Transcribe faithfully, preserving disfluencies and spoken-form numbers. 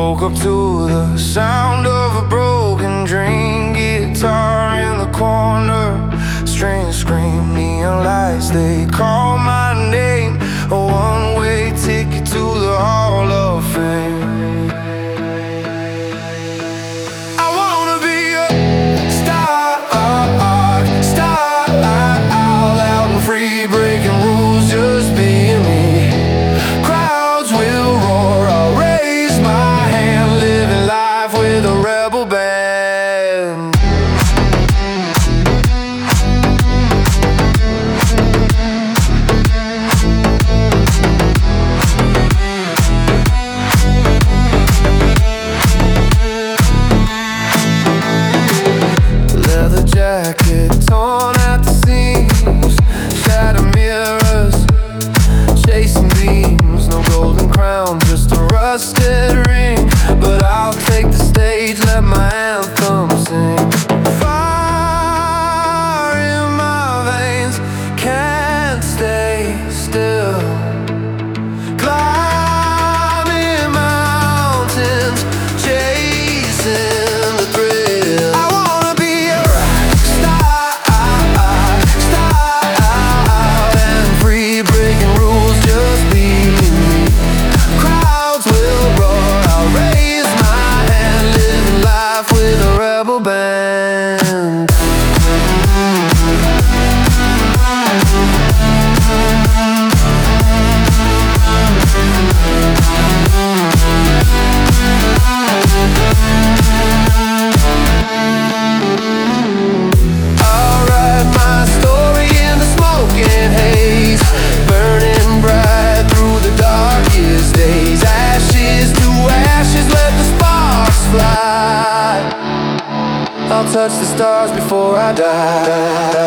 woke up to the sound of a broken dream. Guitar in the corner, strings scream, neon lights, they call my name. A one-way ticket to the Hall of Fame. I wanna be a star, star, loud and free, breaking rules, just being me. Crowds will roar, I'll raise my hand, living life with a rebel band. Leather jacket torn at the seams, shattered mirrors, chasing beams. No golden crown, just a rusted ring. But I'll take the stage, let my anthem sing. Fire in my veins, can't stay still. Climbing mountains, chasing the thrill. I wanna be a rock star, star, and free, breaking rules, just be me. Crowds will roar, I'll raise my hand, living life with a rebel band. I'll write my story in the smoke and haze, burning bright through the darkest days. Ashes to ashes, let the sparks fly. I'll touch the stars before I die.